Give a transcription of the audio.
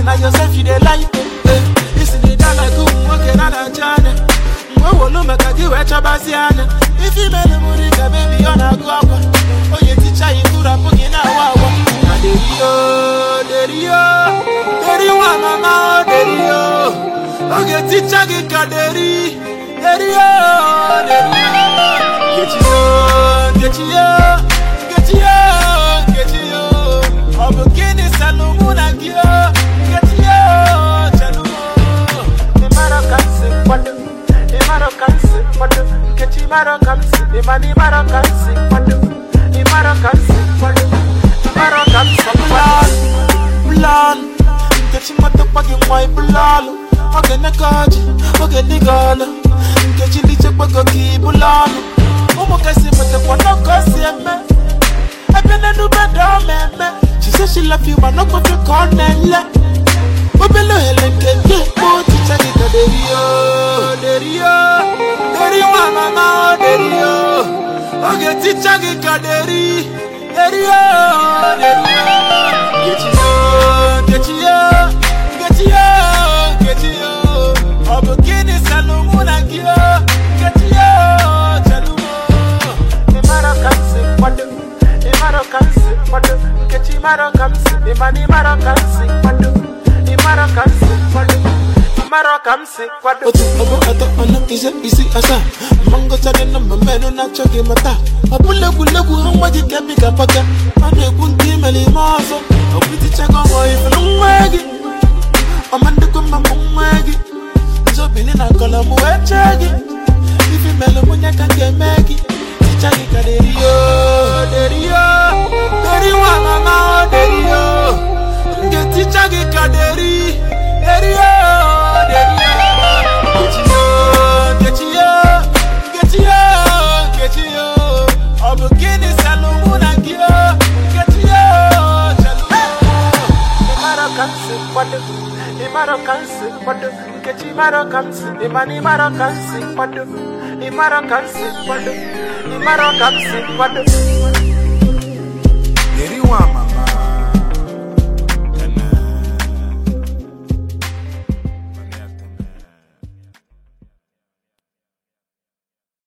say now yourself you dey like this in the dark like okay na da chane no make a give a chabasiana. If you make a murica, baby, on a guapa. Oh, you teacher, you do a book in a wawa. Derio, mama, derio. Okay, teacher, get a derio. Get you. I'm a guinea salomona gear. Get you, Chalumo. The Maracanse, what do? Maracanse, what do? Get you Maracanse, the money Maracanse, what do? The Maracanse, what do? Maracanse, plan. Get you motherfucking white blalo. Okay, Nakaji, okay, Nigala. Get you little Bagaki Bulano. Omokasi, but the one of Gossip. I've been a new better man. She says she love you, but not what you call Nella. Below Helen can get more to check it. Derio, mama, derio. Okay, teacher, get a derio. Get you. I'm a guinea salomona gear. Get you, Chalumo. The Maracanse, what do? The Maracanse, what do? Get you Maracanse, the money Maracanse, what do? Maracanse, what do? Easy asa. Mango chane na mameno na choke mata. Abule kulegu hamwaji kebi kapaka. Ane kunti meli maso. Opiti chako moi funumwegi. Amande kuma mumwegi. Nzo bini na kola muwechegi. Ifi melo munya kange megi. Tichagi kaderio. Derio mama derio. Nge tichagi kaderi. Derio. Get you. I'm a guinea salomona gear. Get you, Maracanse, what do? The Maracanse, what do? Get you Maracanse, the money Maracanse, what do? The Maracanse, what do? The Maracanse, what do?